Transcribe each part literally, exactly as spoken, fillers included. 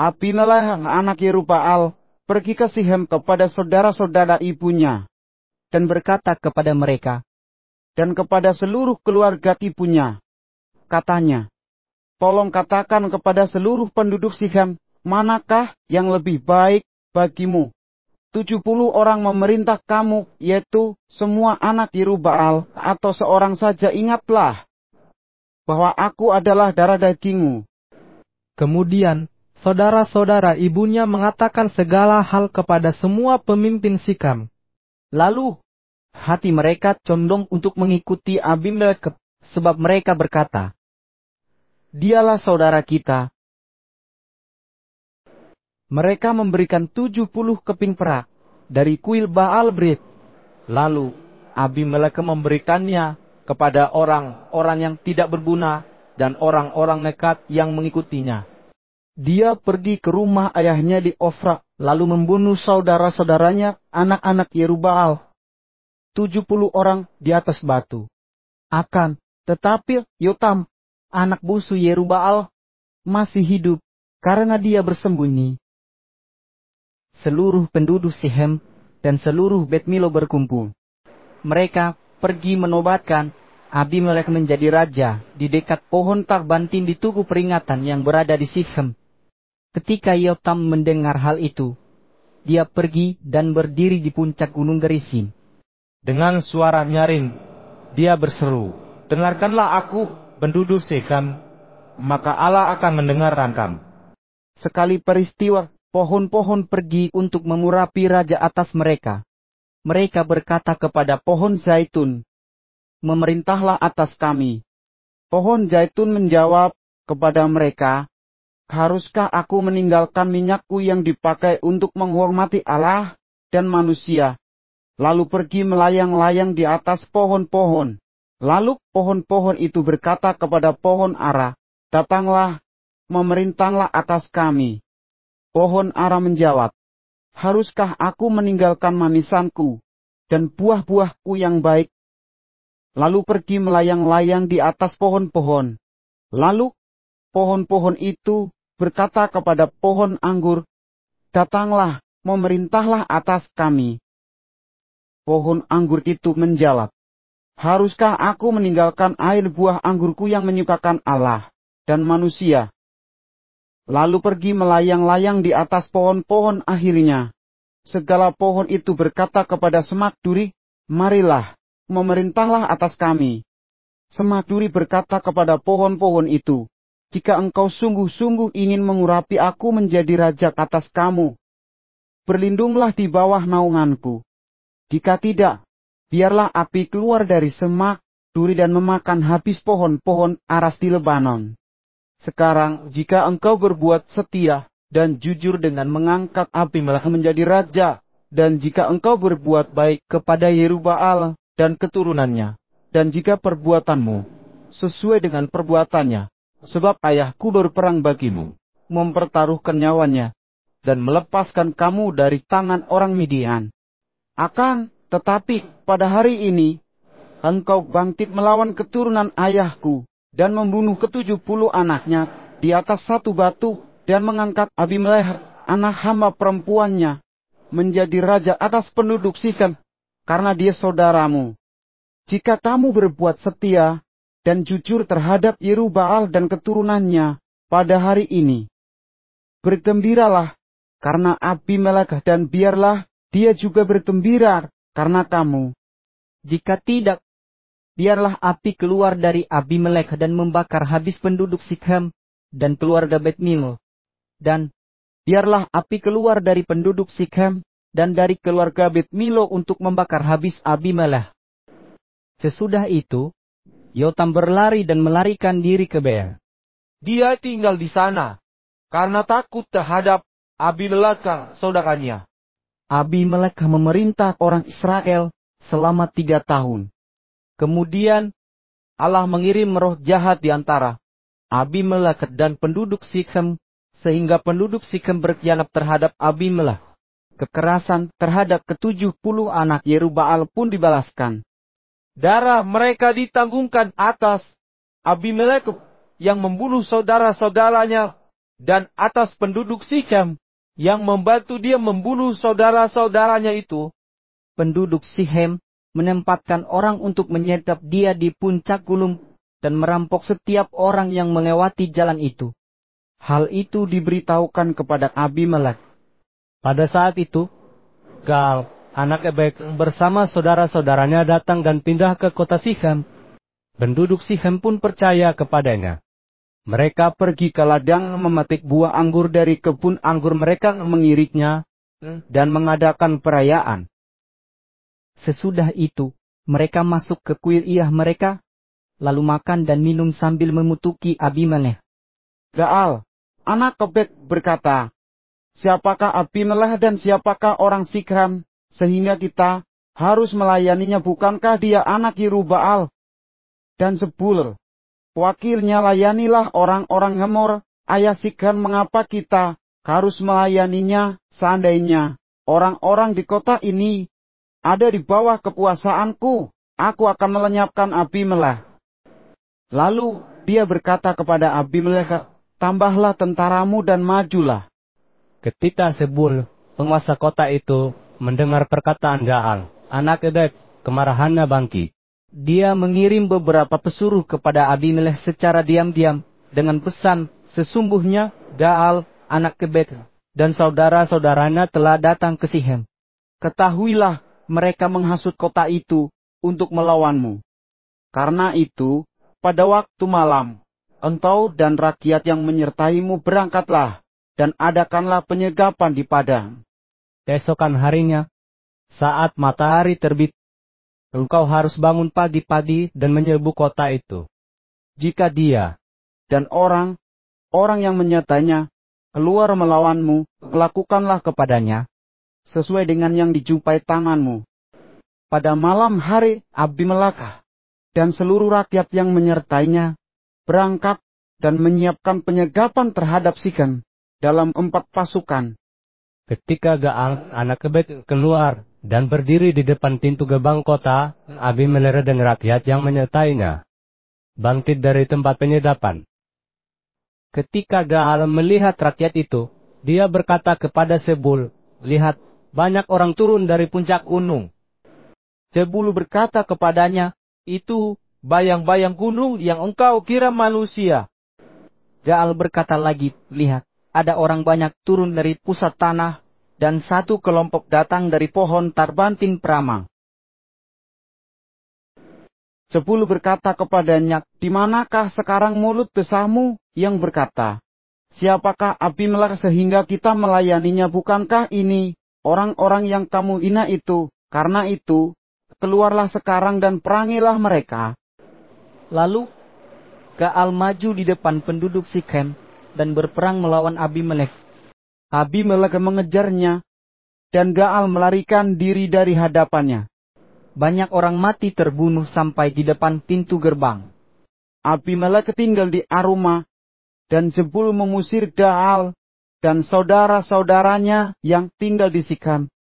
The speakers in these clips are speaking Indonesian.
Abimelekh anak Yerubbaal pergi ke Sikhem kepada saudara-saudara ibunya, dan berkata kepada mereka, dan kepada seluruh keluarga ibunya. Katanya, tolong katakan kepada seluruh penduduk Sikhem, manakah yang lebih baik bagimu? Tujuh puluh orang memerintah kamu, yaitu semua anak Yerubbaal, atau seorang saja. Ingatlah bahwa aku adalah darah dagingmu. Kemudian, saudara-saudara ibunya mengatakan segala hal kepada semua pemimpin Sikhem. Lalu, hati mereka condong untuk mengikuti Abimelekh, sebab mereka berkata, dialah saudara kita. Mereka memberikan tujuh puluh keping perak dari kuil Baal Berit. Lalu Abimelekh memberikannya kepada orang-orang yang tidak berguna dan orang-orang nekat yang mengikutinya. Dia pergi ke rumah ayahnya di Ofra, lalu membunuh saudara-saudaranya, anak-anak Yerubbaal, tujuh puluh orang di atas batu. Akan tetapi Yotam, anak bungsu Yerubbaal, masih hidup karena dia bersembunyi. Seluruh penduduk Sikhem dan seluruh Bet Milo berkumpul. Mereka pergi menobatkan Abimelekh menjadi raja di dekat pohon Tarbantin di tugu peringatan yang berada di Sikhem. Ketika Yotam mendengar hal itu, dia pergi dan berdiri di puncak gunung Gerisim. Dengan suara nyaring, dia berseru, dengarkanlah aku, penduduk Sikhem, maka Allah akan mendengarkan kamu. Sekali peristiwa, pohon-pohon pergi untuk memurapi raja atas mereka. Mereka berkata kepada pohon zaitun, memerintahlah atas kami. Pohon zaitun menjawab kepada mereka, haruskah aku meninggalkan minyakku yang dipakai untuk menghormati Allah dan manusia, lalu pergi melayang-layang di atas pohon-pohon? Lalu pohon-pohon itu berkata kepada pohon ara, datanglah, memerintahlah atas kami. Pohon ara menjawab, haruskah aku meninggalkan manisanku dan buah-buahku yang baik, lalu pergi melayang-layang di atas pohon-pohon? Lalu pohon-pohon itu berkata kepada pohon anggur, datanglah, memerintahlah atas kami. Pohon anggur itu menjawab, haruskah aku meninggalkan air buah anggurku yang menyukakan Allah dan manusia, lalu pergi melayang-layang di atas pohon-pohon? Akhirnya, segala pohon itu berkata kepada semak duri, marilah, memerintahlah atas kami. Semak duri berkata kepada pohon-pohon itu, jika engkau sungguh-sungguh ingin mengurapi aku menjadi raja atas kamu, berlindunglah di bawah naunganku. Jika tidak, biarlah api keluar dari semak duri dan memakan habis pohon-pohon aras di Lebanon. Sekarang, jika engkau berbuat setia dan jujur dengan mengangkat Abimelekh menjadi raja, dan jika engkau berbuat baik kepada Yerubbaal dan keturunannya, dan jika perbuatanmu sesuai dengan perbuatannya, sebab ayahku berperang bagimu, mempertaruhkan nyawanya, dan melepaskan kamu dari tangan orang Midian. Akan tetapi pada hari ini, engkau bangkit melawan keturunan ayahku, dan membunuh ketujuh puluh anaknya di atas satu batu, dan mengangkat Abimelekh, anak hamba perempuannya, menjadi raja atas penduduk Sikhem, karena dia saudaramu. Jika kamu berbuat setia dan jujur terhadap Yerubbaal dan keturunannya pada hari ini, bergembiralah karena Abimelekh, dan biarlah dia juga bergembira karena kamu. Jika tidak, biarlah api keluar dari Abimelekh dan membakar habis penduduk Sikhem dan keluarga Bet Milo. Dan biarlah api keluar dari penduduk Sikhem dan dari keluarga Bet Milo untuk membakar habis Abimelekh. Sesudah itu, Yotam berlari dan melarikan diri ke Beer. Dia tinggal di sana karena takut terhadap Abimelekh saudaranya. Abimelekh memerintah orang Israel selama tiga tahun. Kemudian Allah mengirim roh jahat di antara Abimelekh dan penduduk Sikhem, sehingga penduduk Sikhem berkhianat terhadap Abimelekh. Kekerasan terhadap ketujuh puluh anak Yerubbaal pun dibalaskan. Darah mereka ditanggungkan atas Abimelekh yang membunuh saudara-saudaranya dan atas penduduk Sikhem yang membantu dia membunuh saudara-saudaranya itu. Penduduk Sikhem menempatkan orang untuk menyergap dia di puncak gunung dan merampok setiap orang yang melewati jalan itu. Hal itu diberitahukan kepada Abimelek. Pada saat itu, Gaal, anak Ebed, bersama saudara-saudaranya datang dan pindah ke kota Sikhem. Penduduk Sikhem pun percaya kepadanya. Mereka pergi ke ladang memetik buah anggur dari kebun anggur mereka, mengiriknya, dan mengadakan perayaan. Sesudah itu, mereka masuk ke kuil Iyah mereka, lalu makan dan minum sambil memutuki Abimelek. Gaal, anak Ebed, berkata, "Siapakah Abimelek dan siapakah orang Sikhem, sehingga kita harus melayaninya? Bukankah dia anak Yerubbaal? Dan Zebul, wakilnya, layanilah orang-orang Hemor, ayah Sikhem. Mengapa kita harus melayaninya? Seandainya orang-orang di kota ini ada di bawah kekuasaanku, aku akan melenyapkan Abimelek." Lalu dia berkata kepada Abimelek, "Tambahlah tentaramu dan majulah." Ketika Zebul, penguasa kota itu, mendengar perkataan Gaal, anak Ebed, kemarahannya bangkit. Dia mengirim beberapa pesuruh kepada Abimelek secara diam-diam dengan pesan, "Sesungguhnya Gaal, anak Ebed, dan saudara-saudaranya telah datang ke Sikhem. Ketahuilah, mereka menghasut kota itu untuk melawanmu. Karena itu, pada waktu malam, engkau dan rakyat yang menyertaimu berangkatlah, dan adakanlah penyegapan di padang." Keesokan harinya, saat matahari terbit, engkau harus bangun pagi-pagi dan menyerbu kota itu. Jika dia dan orang, orang yang menyertainya keluar melawanmu, lakukanlah kepadanya sesuai dengan yang dijumpai tanganmu. Pada malam hari, Abimelek dan seluruh rakyat yang menyertainya berangkat dan menyiapkan penyegapan terhadap Sikhem dalam empat pasukan. Ketika Gaal, anak Ebed, keluar dan berdiri di depan pintu gerbang kota, Abimelek dan rakyat yang menyertainya bangkit dari tempat penyedapan. Ketika Gaal melihat rakyat itu, dia berkata kepada Zebul, "Lihat, banyak orang turun dari puncak gunung." Zebul berkata kepadanya, "Itu bayang-bayang gunung yang engkau kira manusia." Gaal berkata lagi, "Lihat, ada orang banyak turun dari pusat tanah, dan satu kelompok datang dari pohon tarbantin peramang." Zebul berkata kepadanya, "Di manakah sekarang mulut besarmu yang berkata, siapakah Abimelek sehingga kita melayaninya? Bukankah ini orang-orang yang kamu hina itu? Karena itu, keluarlah sekarang dan perangilah mereka." Lalu Gaal maju di depan penduduk Sikhem dan berperang melawan Abimelek. Abimelek mengejarnya, dan Gaal melarikan diri dari hadapannya. Banyak orang mati terbunuh sampai di depan pintu gerbang. Abimelek tinggal di Aruma, dan Zebul mengusir Gaal dan saudara-saudaranya yang tinggal di Sikhem.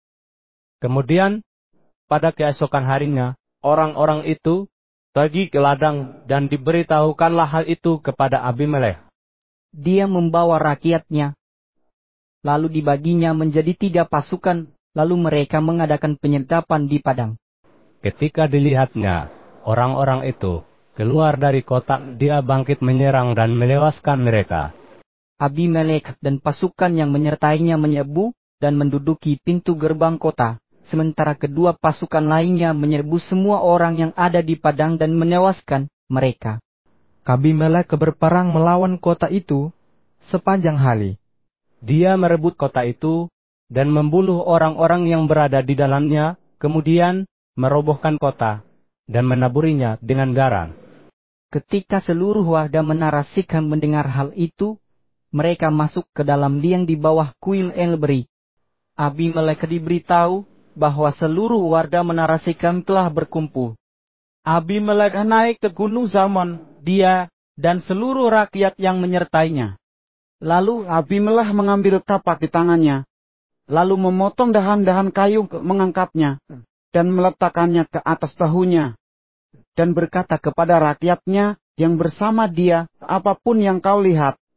Kemudian, pada keesokan harinya, orang-orang itu pergi ke ladang dan diberitahukanlah hal itu kepada Abimelek. Dia membawa rakyatnya, lalu dibaginya menjadi tiga pasukan, lalu mereka mengadakan penyergapan di padang. Ketika dilihatnya, orang-orang itu keluar dari kota, dia bangkit menyerang dan menewaskan mereka. Abimelek dan pasukan yang menyertainya menyerbu dan menduduki pintu gerbang kota, sementara kedua pasukan lainnya menyerbu semua orang yang ada di padang dan menewaskan mereka. Abimelek berperang melawan kota itu sepanjang hari. Dia merebut kota itu dan membunuh orang-orang yang berada di dalamnya, kemudian merobohkan kota dan menaburinya dengan garam. Ketika seluruh warga menara Sikhem mendengar hal itu, mereka masuk ke dalam liang di bawah kuil Elberi. Abimelek diberitahu bahwa seluruh warga menara Sikhem telah berkumpul. Abimelek naik ke gunung Zaman, dia dan seluruh rakyat yang menyertainya. Lalu Abimelek mengambil kapak di tangannya, lalu memotong dahan-dahan kayu, mengangkatnya, dan meletakkannya ke atas bahunya, dan berkata kepada rakyatnya yang bersama dia, "Apapun yang kau lihat,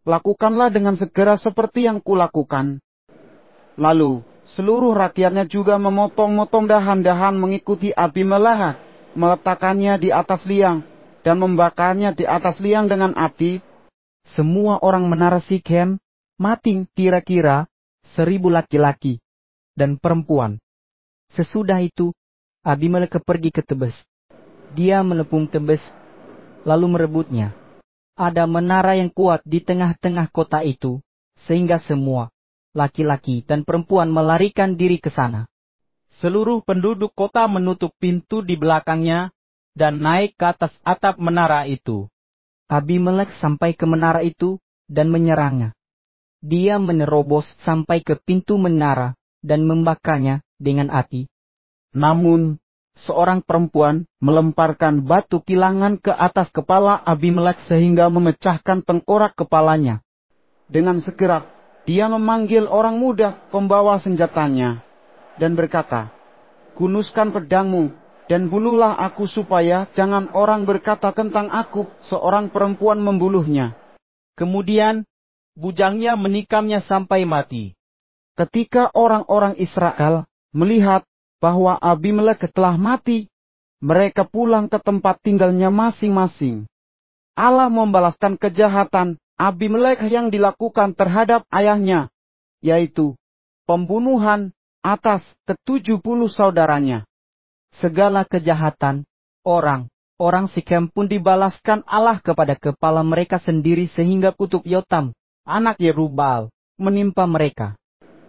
lakukanlah dengan segera seperti yang kulakukan. Lalu, seluruh rakyatnya juga memotong-motong dahan-dahan mengikuti Abimelekh, meletakkannya di atas liang, dan membakarnya di atas liang dengan api. Semua orang menara Sikhem mati, kira-kira seribu laki-laki dan perempuan. Sesudah itu, Abimelekh pergi ke Tebes. Dia menepung Tebes, lalu merebutnya. Ada menara yang kuat di tengah-tengah kota itu, sehingga semua laki-laki dan perempuan melarikan diri ke sana. Seluruh penduduk kota menutup pintu di belakangnya dan naik ke atas atap menara itu. Abimelekh sampai ke menara itu dan menyerangnya. Dia menerobos sampai ke pintu menara dan membakarnya dengan api. Namun, seorang perempuan melemparkan batu kilangan ke atas kepala Abimelekh sehingga memecahkan tengkorak kepalanya. Dengan segera, dia memanggil orang muda pembawa senjatanya dan berkata, "Gunuskan pedangmu dan bunuhlah aku supaya jangan orang berkata tentang aku, seorang perempuan membunuhnya." Kemudian, bujangnya menikamnya sampai mati. Ketika orang-orang Israel melihat bahwa Abimelekh telah mati, mereka pulang ke tempat tinggalnya masing-masing. Allah membalaskan kejahatan Abimelekh yang dilakukan terhadap ayahnya, yaitu pembunuhan atas ketujuh puluh saudaranya. Segala kejahatan orang, orang Sikhem pun dibalaskan Allah kepada kepala mereka sendiri sehingga kutuk Yotam, anak Yerubbaal, menimpa mereka.